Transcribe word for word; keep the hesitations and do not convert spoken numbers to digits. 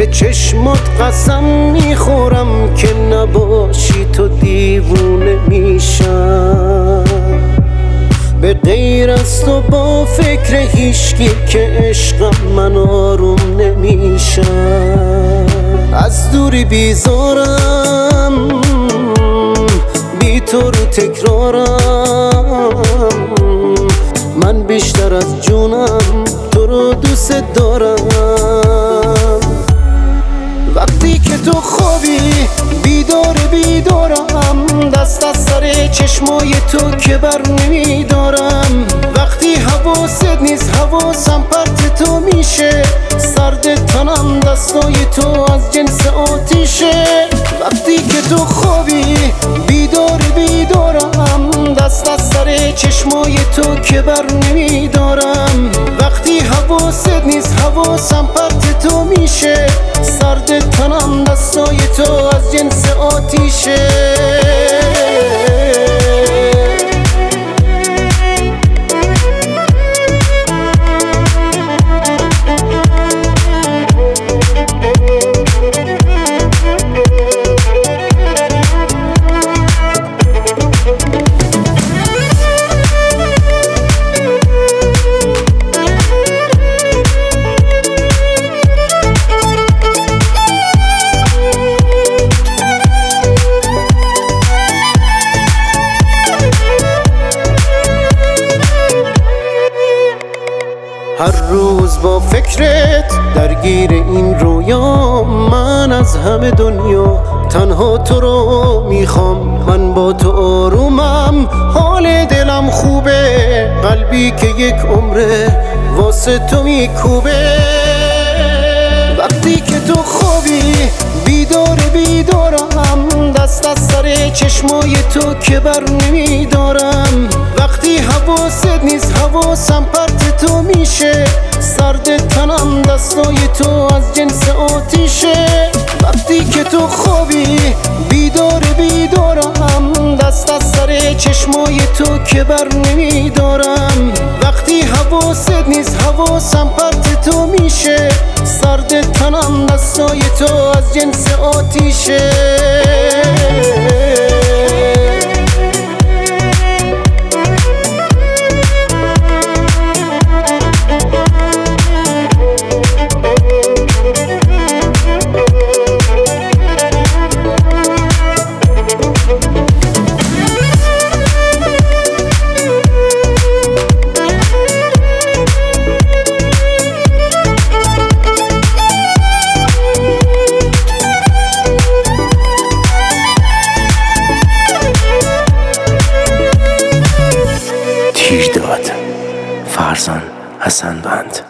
چشمات قسم میخورم که نباشی تو دیوونه میشم. به غیر از تو با فکر هیچکی که عشقم من آروم نمیشم. از دوری بیزارم، بی تو رو تکرارم. من بیشتر از جونم تو رو دوست دارم. وقتی که تو خوابی بیدار بیدارم، دست از سر چشمای تو که بر نمیدارم. وقتی حواست نیست حواسم پرت تو میشه، سرد تنم دستای تو از جنس آتیشه. وقتی که تو خوابی بیدار بیدارم، دست از سر چشمای تو که بر نمیدارم. وقتی حواست نیست حواسم پرت تو میشه، سرد تنم دستای تو از جنس آتیشه. هر روز با فکرت درگیر این رویا، من از همه دنیا تنها تو رو میخوام. من با تو آرومم، حال دلم خوبه، قلبی که یک عمره واسه تو میکوبه. وقتی که تو خوابی بیدار بیدارم، دست از سر چشمای تو که بر نمیدارم. وقتی حواست نیست حواسم پرت تو میشه، سرد تنم دستای تو از جنس آتیشه. وقتی که تو خوابی بیدار بیدارم، دست از سر چشمای تو که بر نمیدارم. وقتی حواست نیست حواسم پرت تو میشه، سرد تنم دستای تو از جنس آتیشه. تیرداد فرزان حسن بند.